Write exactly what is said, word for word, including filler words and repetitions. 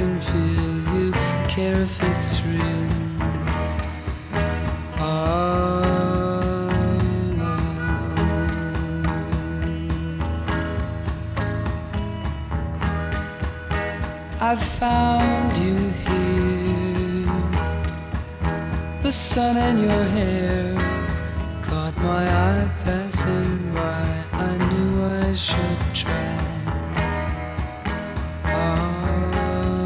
can feel you care if it's real. All alone. I've found you here. The sun in your hair caught my eye.